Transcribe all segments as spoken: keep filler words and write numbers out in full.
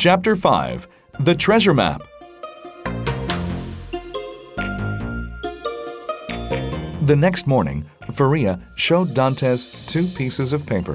Chapter five. The Treasure Map. The next morning, Faria showed Dantes two pieces of paper.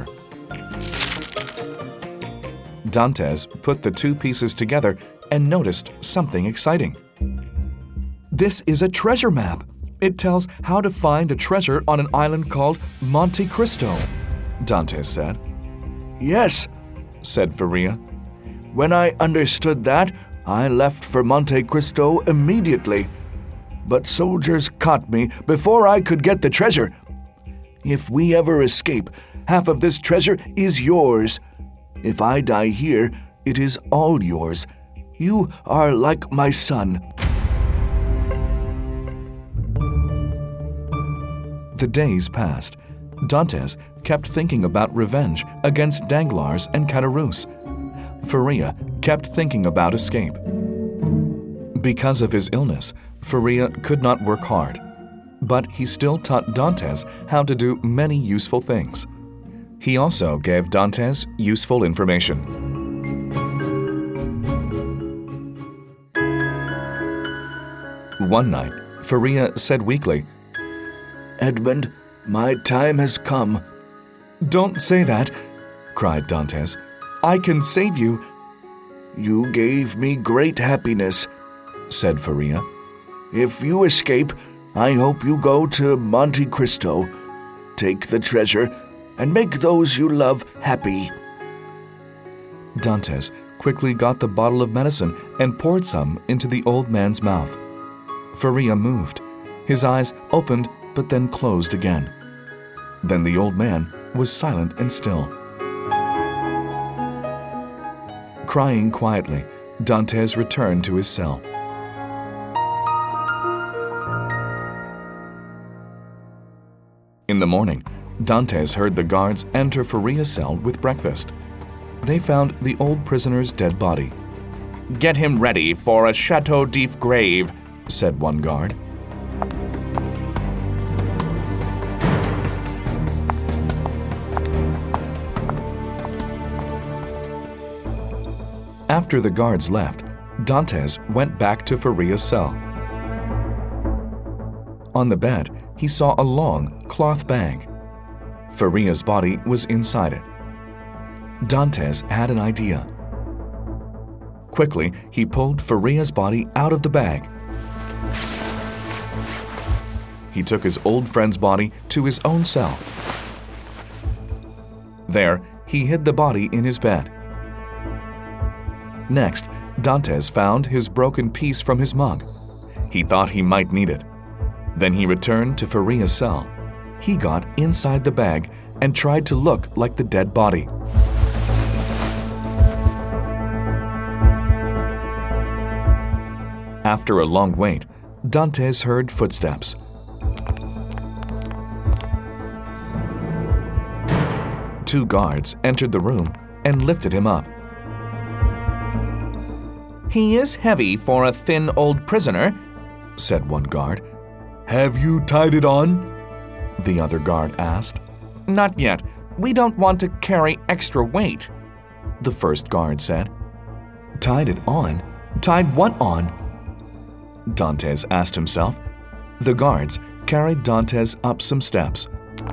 Dantes put the two pieces together and noticed something exciting. This is a treasure map. It tells how to find a treasure on an island called Monte Cristo, Dantes said. Yes, said Faria. When I understood that, I left for Monte Cristo immediately. But soldiers caught me before I could get the treasure. If we ever escape, half of this treasure is yours. If I die here, it is all yours. You are like my son. The days passed. Dantes kept thinking about revenge against Danglars and Caderousse. Faria kept thinking about escape. Because of his illness, Faria could not work hard, but he still taught Dantes how to do many useful things. He also gave Dantes useful information. One night, Faria said weakly, Edmond, my time has come. Don't say that, cried Dantes. I can save you. You gave me great happiness, said Faria. If you escape, I hope you go to Monte Cristo, take the treasure, and make those you love happy. Dantes quickly got the bottle of medicine and poured some into the old man's mouth. Faria moved. His eyes opened but then closed again. Then the old man was silent and still. Crying quietly, Dantes returned to his cell. In the morning, Dantes heard the guards enter Faria's cell with breakfast. They found the old prisoner's dead body. Get him ready for a Chateau d'If grave, said one guard. After the guards left, Dantes went back to Faria's cell. On the bed, he saw a long cloth bag. Faria's body was inside it. Dantes had an idea. Quickly, he pulled Faria's body out of the bag. He took his old friend's body to his own cell. There, he hid the body in his bed. Next, Dantes found his broken piece from his mug. He thought he might need it. Then he returned to Faria's cell. He got inside the bag and tried to look like the dead body. After a long wait, Dantes heard footsteps. Two guards entered the room and lifted him up. He is heavy for a thin old prisoner, said one guard. Have you tied it on? The other guard asked. Not yet. We don't want to carry extra weight, the first guard said. Tied it on? Tied what on? Dantes asked himself. The guards carried Dantes up some steps.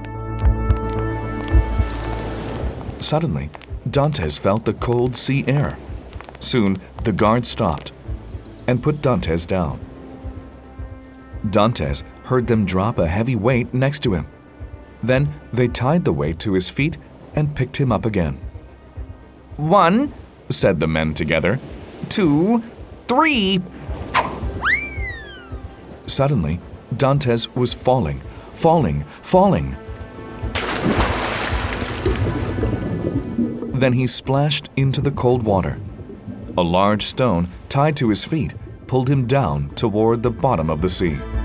Suddenly, Dantes felt the cold sea air. Soon, the guards stopped and put Dantes down. Dantes heard them drop a heavy weight next to him. Then they tied the weight to his feet and picked him up again. One, said the men together. Two, three. Suddenly, Dantes was falling, falling, falling. Then he splashed into the cold water. A large stone tied to his feet pulled him down toward the bottom of the sea.